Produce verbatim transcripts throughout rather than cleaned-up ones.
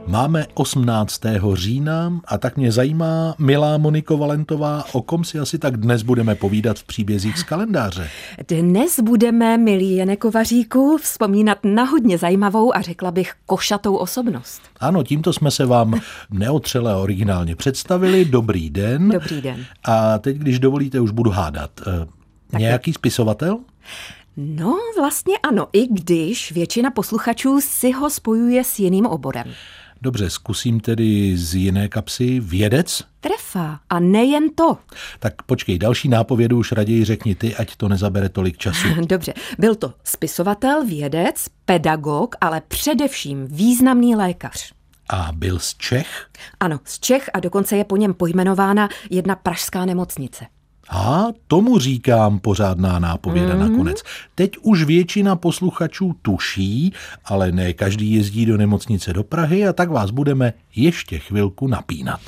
Máme osmnáctého října a tak mě zajímá, milá Moniko Valentová, o kom si asi tak dnes budeme povídat v příbězích z kalendáře. Dnes budeme, milý Jane Kovaříku, vzpomínat na hodně zajímavou a řekla bych košatou osobnost. Ano, tímto jsme se vám neotřele a originálně představili. Dobrý den. Dobrý den. A teď, když dovolíte, už budu hádat. Tak Nějaký je. spisovatel? No, vlastně ano, i když většina posluchačů si ho spojuje s jiným oborem. Dobře, zkusím tedy z jiné kapsy. Vědec? Trefa. A nejen to. Tak počkej, další nápovědu už raději řekni ty, ať to nezabere tolik času. Dobře, byl to spisovatel, vědec, pedagog, ale především významný lékař. A byl z Čech? Ano, z Čech a dokonce je po něm pojmenována jedna pražská nemocnice. A tomu říkám pořádná nápověda mm. nakonec. Teď už většina posluchačů tuší, ale ne každý jezdí do nemocnice do Prahy a tak vás budeme ještě chvilku napínat.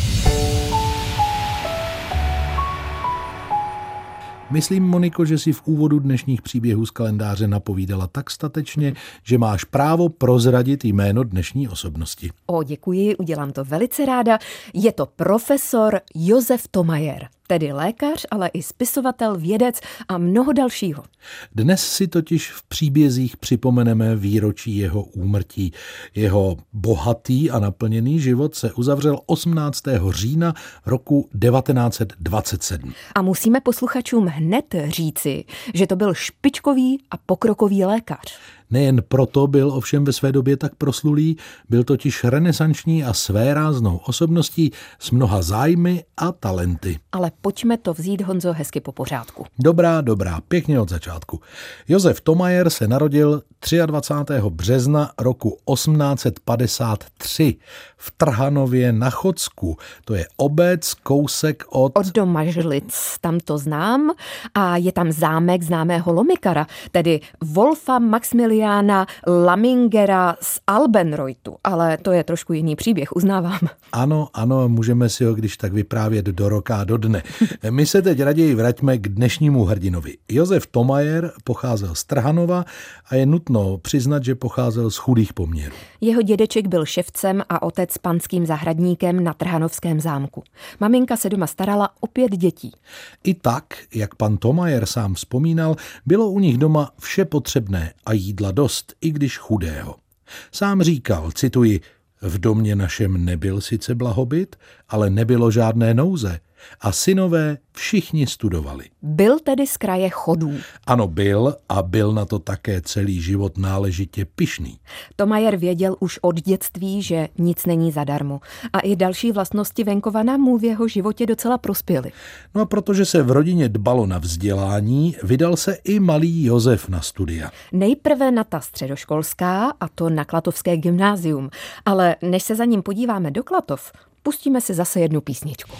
Myslím, Moniko, že si v úvodu dnešních příběhů z kalendáře napovídala tak statečně, že máš právo prozradit jméno dnešní osobnosti. O, děkuji, udělám to velice ráda. Je to profesor Josef Thomayer, tedy lékař, ale i spisovatel, vědec a mnoho dalšího. Dnes si totiž v příbězích připomeneme výročí jeho úmrtí. Jeho bohatý a naplněný život se uzavřel osmnáctého října roku devatenáct set dvacet sedm. A musíme posluchačům hned říci, že to byl špičkový a pokrokový lékař. Nejen proto byl ovšem ve své době tak proslulý, byl totiž renesanční a svéráznou osobností s mnoha zájmy a talenty. Ale pojďme to vzít, Honzo, hezky po pořádku. Dobrá, dobrá, pěkně od začátku. Josef Thomayer se narodil dvacátého třetího března roku osmnáct set padesát tři v Trhanově na Chodsku. To je obec kousek od... Od Domažlic, tam to znám. A je tam zámek známého lomikara, tedy Wolfa Maximiliana Lamingera z Albenreutu. Ale to je trošku jiný příběh, uznávám. Ano, ano, můžeme si ho když tak vyprávět do roka a do dne. My se teď raději vraťme k dnešnímu hrdinovi. Josef Thomayer pocházel z Trhanova a je nutno přiznat, že pocházel z chudých poměrů. Jeho dědeček byl ševcem a otec panským zahradníkem na Trhanovském zámku. Maminka se doma starala o pět dětí. I tak, jak pan Thomayer sám vzpomínal, bylo u nich doma vše potřebné a jídla dost, i když chudého. Sám říkal, cituji, v domě našem nebyl sice blahobyt, ale nebylo žádné nouze a synové všichni studovali. Byl tedy z kraje chodů. Ano, byl a byl na to také celý život náležitě pyšný. Thomayer věděl už od dětství, že nic není zadarmo. A i další vlastnosti venkovana mu v jeho životě docela prospěly. No a protože se v rodině dbalo na vzdělání, vydal se i malý Josef na studia. Nejprve na ta středoškolská, a to na Klatovské gymnázium. Ale než se za ním podíváme do Klatov, pustíme si zase jednu písničku.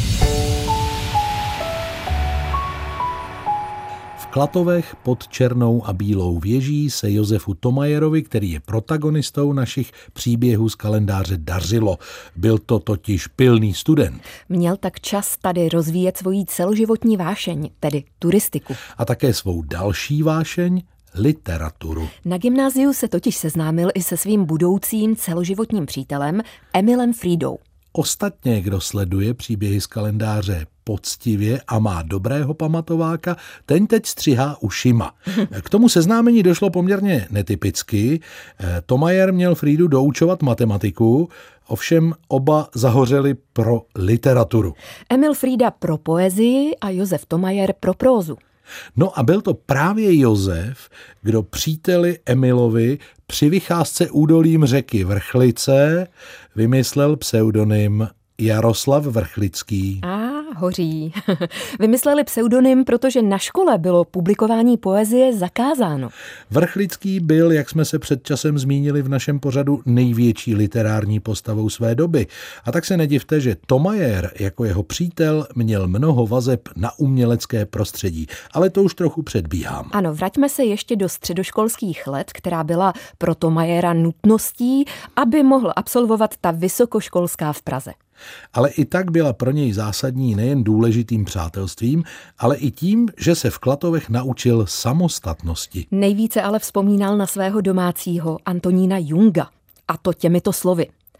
V Klatovech pod černou a bílou věží se Josefu Thomayerovi, který je protagonistou našich příběhů z kalendáře, dařilo. Byl to totiž pilný student. Měl tak čas tady rozvíjet svoji celoživotní vášeň, tedy turistiku. A také svou další vášeň, literaturu. Na gymnáziu se totiž seznámil i se svým budoucím celoživotním přítelem Emilem Frídou. Ostatně, kdo sleduje příběhy z kalendáře poctivě a má dobrého pamatováka, ten teď střihá ušima. K tomu seznámení došlo poměrně netypicky. Thomayer měl Frídu doučovat matematiku, ovšem oba zahořeli pro literaturu. Emil Frída pro poezii a Josef Thomayer pro prózu. No a byl to právě Josef, kdo příteli Emilovi při vycházce údolím řeky Vrchlice vymyslel pseudonym Jaroslav Vrchlický. A hoří. Vymysleli pseudonym, protože na škole bylo publikování poezie zakázáno. Vrchlický byl, jak jsme se před časem zmínili v našem pořadu, největší literární postavou své doby. A tak se nedivte, že Thomayer jako jeho přítel měl mnoho vazeb na umělecké prostředí. Ale to už trochu předbíhám. Ano, vraťme se ještě do středoškolských let, která byla pro Thomayera nutností, aby mohl absolvovat ta vysokoškolská v Praze. Ale i tak byla pro něj zásadní nejen důležitým přátelstvím, ale i tím, že se v Klatovech naučil samostatnosti. Nejvíce ale vzpomínal na svého domácího Antonína Junga. A to těmito slovy.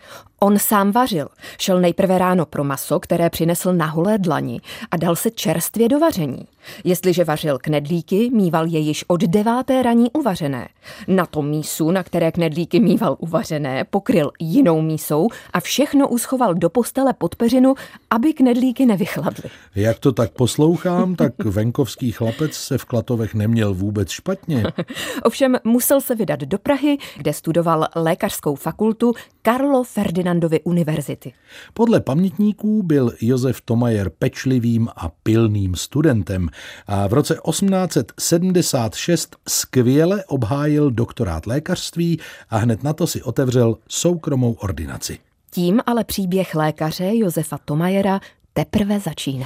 On sám vařil. Šel nejprve ráno pro maso, které přinesl na holé dlani a dal se čerstvě do vaření. Jestliže vařil knedlíky, míval je již od deváté raní uvařené. Na to mísu, na které knedlíky míval uvařené, pokryl jinou mísou a všechno uschoval do postele pod peřinu, aby knedlíky nevychladly. Jak to tak poslouchám, tak venkovský chlapec se v Klatovech neměl vůbec špatně. Ovšem musel se vydat do Prahy, kde studoval lékařskou fakultu Karlo Ferdinandovy univerzity. Podle pamětníků byl Josef Thomayer pečlivým a pilným studentem a v roce osmnáct set sedmdesát šest skvěle obhájil doktorát lékařství a hned na to si otevřel soukromou ordinaci. Tím ale příběh lékaře Josefa Thomayera teprve začíná.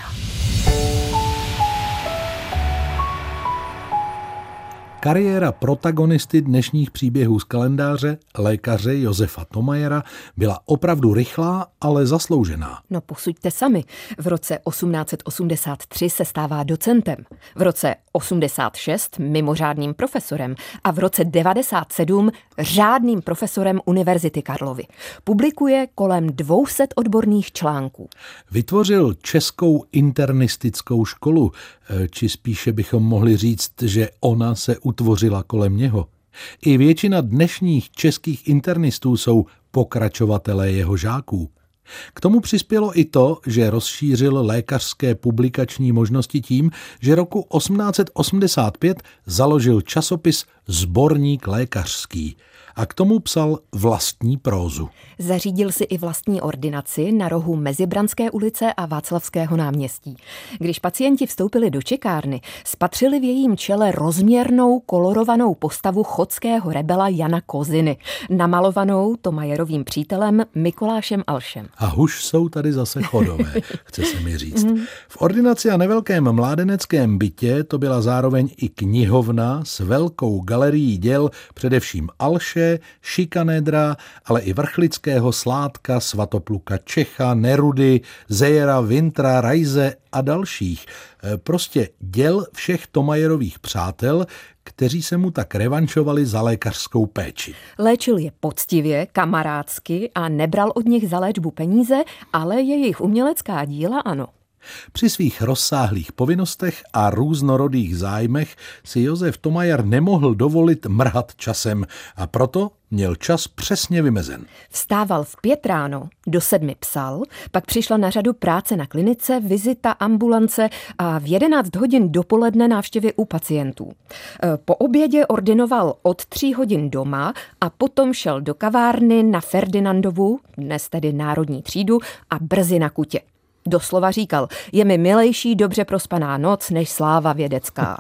Kariéra protagonisty dnešních příběhů z kalendáře, lékaře Josefa Thomayera, byla opravdu rychlá, ale zasloužená. No posuďte sami. V roce osmnáct set osmdesát tři se stává docentem, v roce osmdesát šest mimořádným profesorem a v roce devadesát sedm řádným profesorem Univerzity Karlovy. Publikuje kolem dvě stě odborných článků. Vytvořil českou internistickou školu, či spíše bychom mohli říct, že ona se utvořila kolem něho. I většina dnešních českých internistů jsou pokračovatelé jeho žáků. K tomu přispělo i to, že rozšířil lékařské publikační možnosti tím, že roku osmnáct set osmdesát pět založil časopis Sborník lékařský a k tomu psal vlastní prózu. Zařídil si i vlastní ordinaci na rohu Mezibranské ulice a Václavského náměstí. Když pacienti vstoupili do čekárny, spatřili v jejím čele rozměrnou kolorovanou postavu chodského rebela Jana Koziny, namalovanou Thomayerovým přítelem Mikulášem Alšem. A huž jsou tady zase chodové, chce se mi říct. V ordinaci a nevelkém mládeneckém bytě to byla zároveň i knihovna s velkou galerií děl především Alše, Šikanédra, ale i Vrchlického, Sládka, Svatopluka Čecha, Nerudy, Zejera, Vintra, Rajze a dalších. Prostě děl všech Thomayerových přátel, kteří se mu tak revanšovali za lékařskou péči. Léčil je poctivě, kamarádsky a nebral od nich za léčbu peníze, ale jejich umělecká díla ano. Při svých rozsáhlých povinnostech a různorodých zájmech si Josef Thomayer nemohl dovolit mrhat časem a proto měl čas přesně vymezen. Vstával v pět ráno, do sedmi psal, pak přišla na řadu práce na klinice, vizita, ambulance a v jedenáct hodin dopoledne návštěvy u pacientů. Po obědě ordinoval od tří hodin doma a potom šel do kavárny na Ferdinandovu, dnes tedy Národní třídu, a brzy na kutě. Doslova říkal, je mi milejší dobře prospaná noc, než sláva vědecká.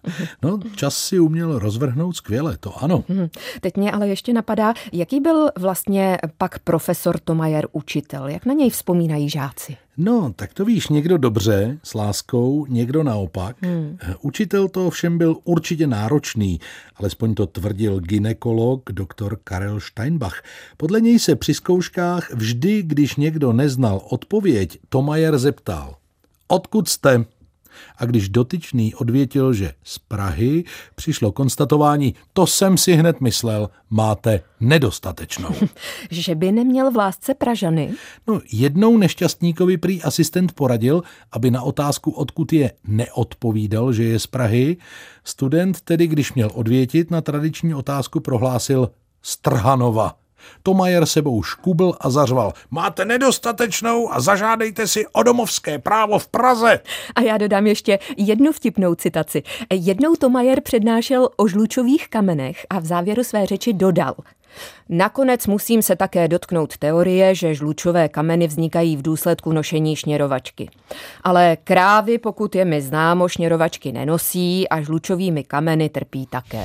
No, čas si uměl rozvrhnout skvěle, to ano. Hmm. Teď mě ale ještě napadá, jaký byl vlastně pak profesor Thomayer učitel, jak na něj vzpomínají žáci? No, tak to víš, někdo dobře, s láskou, někdo naopak. Hmm. Učitel to ovšem byl určitě náročný, alespoň to tvrdil gynekolog doktor Karel Steinbach. Podle něj se při zkouškách vždy, když někdo neznal odpověď, Thomayer zeptal: odkud jste? A když dotyčný odvětil, že z Prahy, přišlo konstatování: to jsem si hned myslel, máte nedostatečnou. Že by neměl v lásce Pražany? No, jednou nešťastníkovi prý asistent poradil, aby na otázku, odkud je, neodpovídal, že je z Prahy. Student tedy, když měl odvětit na tradiční otázku, prohlásil: z Trhanova. Thomayer sebou škubl a zařval: máte nedostatečnou a zažádejte si o domovské právo v Praze. A já dodám ještě jednu vtipnou citaci. Jednou Thomayer přednášel o žlučových kamenech a v závěru své řeči dodal: nakonec musím se také dotknout teorie, že žlučové kameny vznikají v důsledku nošení šněrovačky. Ale krávy, pokud je mi známo, šněrovačky nenosí a žlučovými kameny trpí také.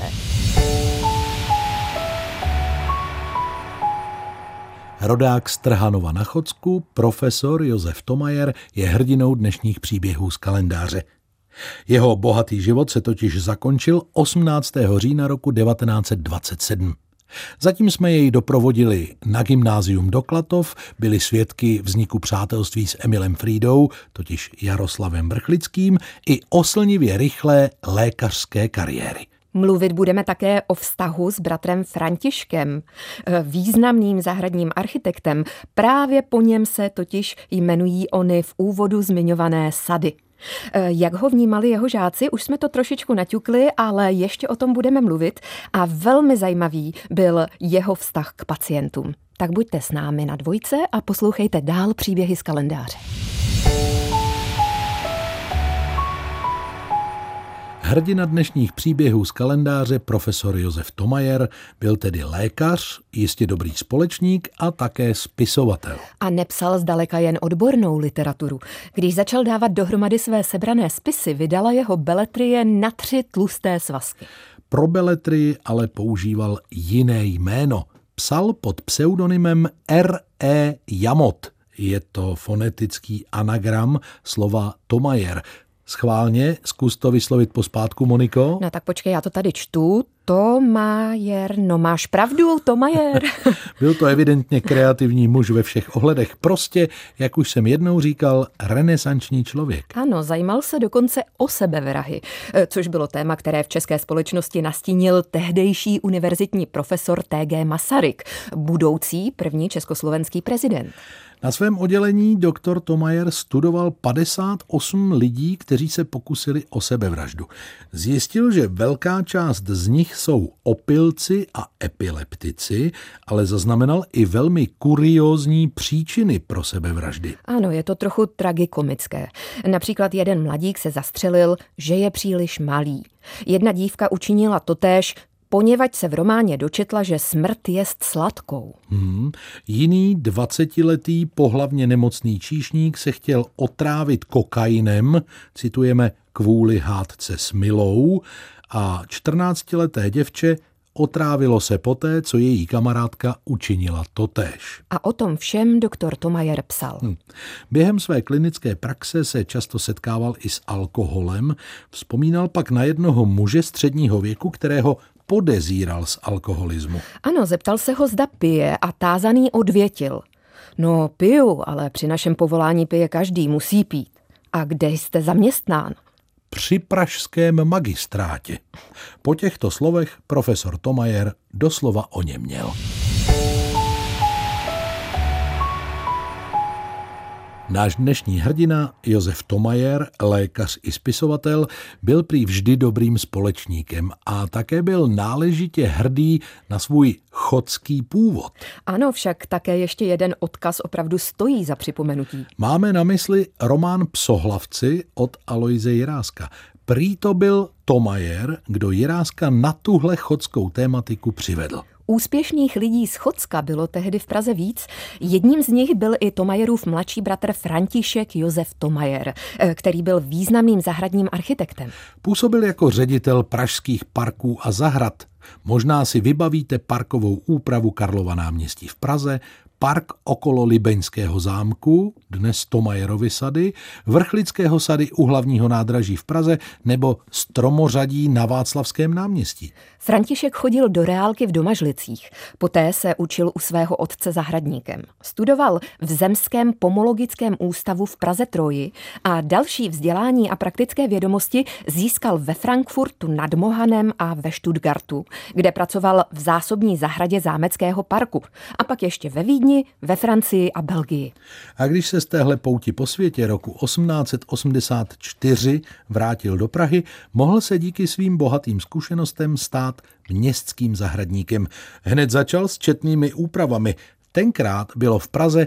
Rodák z Trhanova na Chodsku, profesor Josef Thomayer, je hrdinou dnešních příběhů z kalendáře. Jeho bohatý život se totiž zakončil osmnáctého října roku devatenáct set dvacet sedm. Zatím jsme jej doprovodili na gymnázium do Klatov, byli svědky vzniku přátelství s Emilem Frídou, totiž Jaroslavem Vrchlickým, i oslnivě rychlé lékařské kariéry. Mluvit budeme také o vztahu s bratrem Františkem, významným zahradním architektem. Právě po něm se totiž jmenují ony v úvodu zmiňované sady. Jak ho vnímali jeho žáci, už jsme to trošičku naťukli, ale ještě o tom budeme mluvit a velmi zajímavý byl jeho vztah k pacientům. Tak buďte s námi na dvojce a poslouchejte dál příběhy z kalendáře. Hrdina dnešních příběhů z kalendáře, profesor Josef Thomayer, byl tedy lékař, jistě dobrý společník a také spisovatel. A nepsal zdaleka jen odbornou literaturu. Když začal dávat dohromady své sebrané spisy, vydala jeho beletrie na tři tlusté svazky. Pro beletrii ale používal jiné jméno. Psal pod pseudonymem R E Jamot. Je to fonetický anagram slova Thomayer. Schválně, zkus to vyslovit pospátku, Moniko. No tak počkej, já to tady čtu. Thomayer, no máš pravdu, Thomayer. Byl to evidentně kreativní muž ve všech ohledech. Prostě, jak už jsem jednou říkal, renesanční člověk. Ano, zajímal se dokonce o sebevrahy, což bylo téma, které v české společnosti nastínil tehdejší univerzitní profesor T G Masaryk, budoucí první československý prezident. Na svém oddělení doktor Thomayer studoval padesát osm lidí, kteří se pokusili o sebevraždu. Zjistil, že velká část z nich jsou opilci a epileptici, ale zaznamenal i velmi kuriózní příčiny pro sebevraždy. Ano, je to trochu tragikomické. Například jeden mladík se zastřelil, že je příliš malý. Jedna dívka učinila totéž, poněvadž se v románě dočetla, že smrt jest sladkou. Hmm. Jiný dvacetiletý pohlavně nemocný číšník se chtěl otrávit kokainem, citujeme, kvůli hádce s Milou, a čtrnáctileté děvče otrávilo se poté, co její kamarádka učinila totéž. A o tom všem doktor Thomayer psal. Hmm. Během své klinické praxe se často setkával i s alkoholem. Vzpomínal pak na jednoho muže středního věku, kterého podezíral z alkoholismu. Ano, zeptal se ho, zda pije, a tázaný odvětil. No piju, ale při našem povolání pije každý, musí pít. A kde jste zaměstnán? Při pražském magistrátě. Po těchto slovech profesor Thomayer doslova oněměl. Náš dnešní hrdina Josef Thomayer, lékař i spisovatel, byl prý vždy dobrým společníkem a také byl náležitě hrdý na svůj chotský původ. Ano, však také ještě jeden odkaz opravdu stojí za připomenutí. Máme na mysli román Psohlavci od Aloise Jiráska. Prý to byl Thomayer, kdo Jiráska na tuhle chotskou tématiku přivedl. Úspěšných lidí z Chocka bylo tehdy v Praze víc. Jedním z nich byl i Thomayerův mladší bratr František Josef Thomayer, který byl významným zahradním architektem. Působil jako ředitel pražských parků a zahrad. Možná si vybavíte parkovou úpravu Karlova náměstí v Praze, park okolo Libeňského zámku, dnes Thomayerovy sady, Vrchlického sady u hlavního nádraží v Praze nebo Stromořadí na Václavském náměstí. František chodil do reálky v Domažlicích, poté se učil u svého otce zahradníkem. Studoval v Zemském pomologickém ústavu v Praze Troji a další vzdělání a praktické vědomosti získal ve Frankfurtu nad Mohanem a ve Stuttgartu, kde pracoval v zásobní zahradě zámeckého parku a pak ještě ve Vídni, ve Francii a Belgii. A když se z téhle pouti po světě roku osmnáct set osmdesát čtyři vrátil do Prahy, mohl se díky svým bohatým zkušenostem stát městským zahradníkem. Hned začal s četnými úpravami. Tenkrát bylo v Praze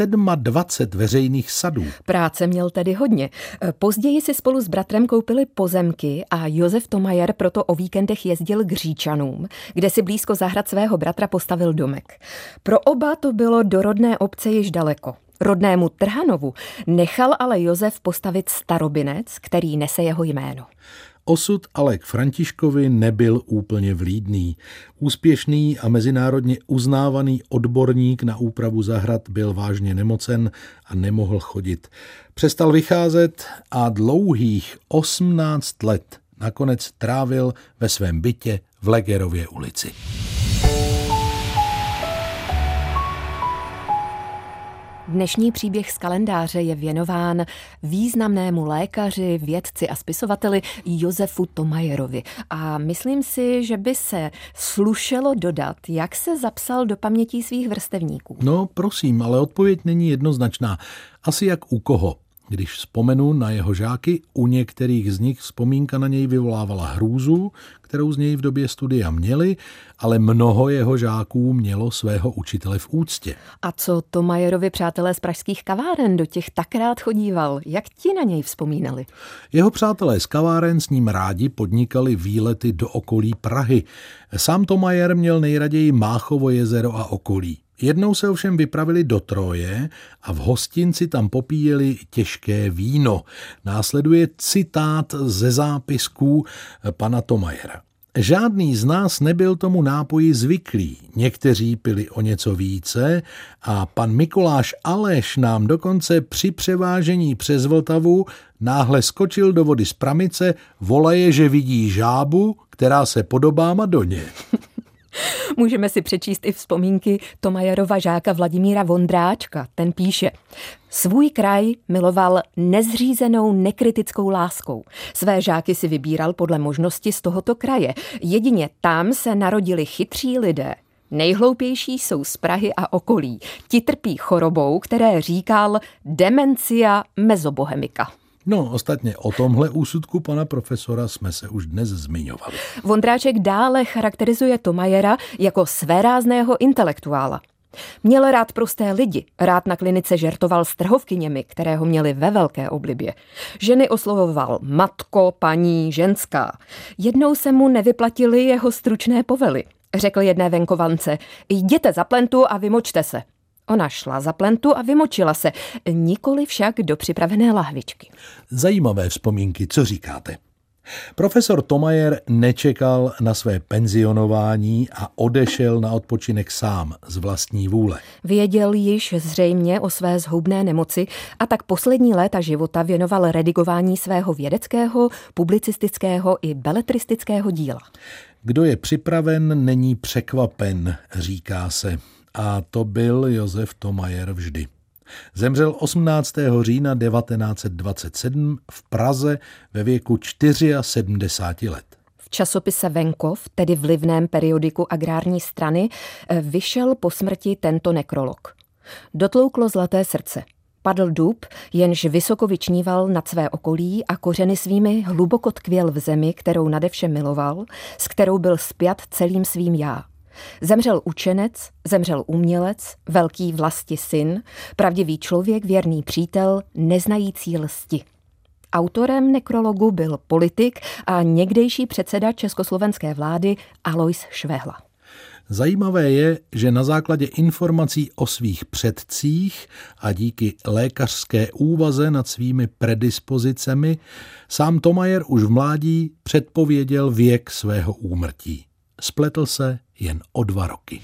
dvacet sedm veřejných sadů. Práce měl tedy hodně. Později si spolu s bratrem koupili pozemky a Josef Thomayer proto o víkendech jezdil k Říčanům, kde si blízko zahrad svého bratra postavil domek. Pro oba to bylo do rodné obce již daleko. Rodnému Trhanovu nechal ale Josef postavit starobinec, který nese jeho jméno. Osud ale k Františkovi nebyl úplně vlídný. Úspěšný a mezinárodně uznávaný odborník na úpravu zahrad byl vážně nemocen a nemohl chodit. Přestal vycházet a dlouhých osmnáct let nakonec trávil ve svém bytě v Legerově ulici. Dnešní příběh z kalendáře je věnován významnému lékaři, vědci a spisovateli Josefu Thomayerovi. A myslím si, že by se slušelo dodat, jak se zapsal do pamětí svých vrstevníků. No prosím, ale odpověď není jednoznačná. Asi jak u koho. Když vzpomenu na jeho žáky, u některých z nich vzpomínka na něj vyvolávala hrůzu, kterou z něj v době studia měli, ale mnoho jeho žáků mělo svého učitele v úctě. A co Thomayerovi přátelé z pražských kaváren, do těch tak rád chodíval? Jak ti na něj vzpomínali? Jeho přátelé z kaváren s ním rádi podnikali výlety do okolí Prahy. Sám Thomayer měl nejraději Máchovo jezero a okolí. Jednou se ovšem vypravili do Troje a v hostinci tam popíjeli těžké víno. Následuje citát ze zápisků pana Thomayera. Žádný z nás nebyl tomu nápoji zvyklý. Někteří pili o něco více a pan Mikuláš Aleš nám dokonce při převážení přes Vltavu náhle skočil do vody z pramice, volaje, že vidí žábu, která se podobá Madoně. Můžeme si přečíst i vzpomínky Thomayerova žáka Vladimíra Vondráčka. Ten píše: svůj kraj miloval nezřízenou, nekritickou láskou. Své žáky si vybíral podle možnosti z tohoto kraje. Jedině tam se narodili chytří lidé. Nejhloupější jsou z Prahy a okolí. Ti trpí chorobou, které říkal demencia mezobohemika. No, ostatně o tomhle úsudku pana profesora jsme se už dnes zmiňovali. Vondráček dále charakterizuje Thomayera jako svérázného intelektuála. Měl rád prosté lidi, rád na klinice žertoval s trhovkyněmi, které ho měli ve velké oblibě. Ženy oslovoval matko, paní, ženská. Jednou se mu nevyplatily jeho stručné povely. Řekl jedné venkovance: jděte za plentu a vymočte se. Ona šla za plentu a vymočila se, nikoli však do připravené lahvičky. Zajímavé vzpomínky, co říkáte? Profesor Thomayer nečekal na své penzionování a odešel na odpočinek sám z vlastní vůle. Věděl již zřejmě o své zhoubné nemoci a tak poslední léta života věnoval redigování svého vědeckého, publicistického i beletristického díla. Kdo je připraven, není překvapen, říká se. A to byl Josef Thomayer vždy. Zemřel osmnáctého října devatenáct set dvacet sedm v Praze ve věku sedmdesáti čtyř let. V časopise Venkov, tedy vlivném periodiku agrární strany, vyšel po smrti tento nekrolog. Dotlouklo zlaté srdce. Padl dub, jenž vysoko vyčníval nad své okolí a kořeny svými hluboko tkvěl v zemi, kterou nadevše miloval, s kterou byl spjat celým svým já. Zemřel učenec, zemřel umělec, velký vlasti syn, pravdivý člověk, věrný přítel, neznající lsti. Autorem nekrologu byl politik a někdejší předseda československé vlády Alois Švehla. Zajímavé je, že na základě informací o svých předcích a díky lékařské úvaze nad svými predispozicemi sám Thomayer už v mládí předpověděl věk svého úmrtí. Spletl se jen o dva roky.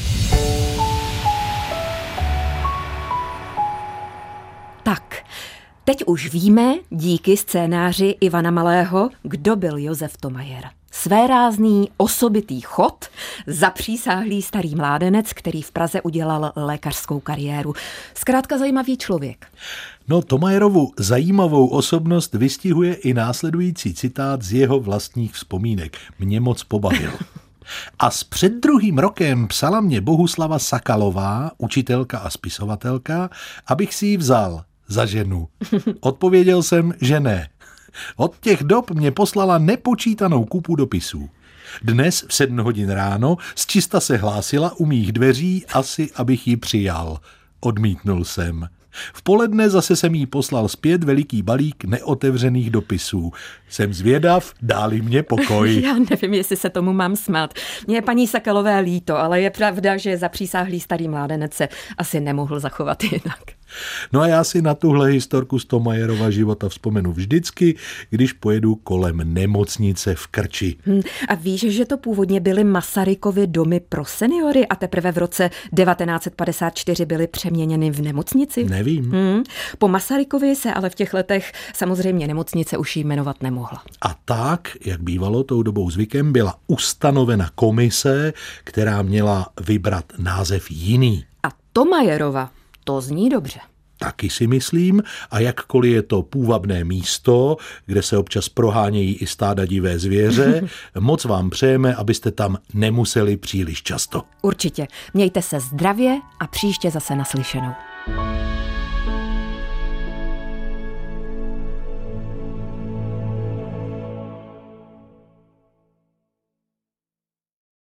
Tak, teď už víme, díky scénáři Ivana Malého, kdo byl Josef Thomayer. Svérázný, osobitý chod, zapřísáhlý starý mládenec, který v Praze udělal lékařskou kariéru. Zkrátka zajímavý člověk. No, Thomayerovu zajímavou osobnost vystihuje i následující citát z jeho vlastních vzpomínek. Mě moc pobavil. A s před druhým rokem psala mě Bohuslava Sakalová, učitelka a spisovatelka, abych si ji vzal za ženu. Odpověděl jsem, že ne. Od těch dob mě poslala nepočítanou kupu dopisů. Dnes v sedm hodin ráno zčista se hlásila u mých dveří, asi abych ji přijal. Odmítnul jsem. V poledne zase jsem jí poslal zpět veliký balík neotevřených dopisů. Jsem zvědav, dá-li mě pokoj. Já nevím, jestli se tomu mám smát. Mně je paní Sakalové líto, ale je pravda, že zapřísáhlý starý mládenec se asi nemohl zachovat jinak. No a já si na tuhle historku z Thomayerova života vzpomenu vždycky, když pojedu kolem nemocnice v Krči. Hmm, a víš, že to původně byly Masarykovy domy pro seniory a teprve v roce devatenáct set padesát čtyři byly přeměněny v nemocnici? Nevím. Hmm, po Masarykovi se ale v těch letech samozřejmě nemocnice už jmenovat nemohla. A tak, jak bývalo tou dobou zvykem, byla ustanovena komise, která měla vybrat název jiný. A Thomayerova To zní dobře. Taky si myslím, a jakkoliv je to půvabné místo, kde se občas prohánějí i stáda divé zvěře, moc vám přejeme, abyste tam nemuseli příliš často. Určitě. Mějte se zdravě a příště zase naslyšenou.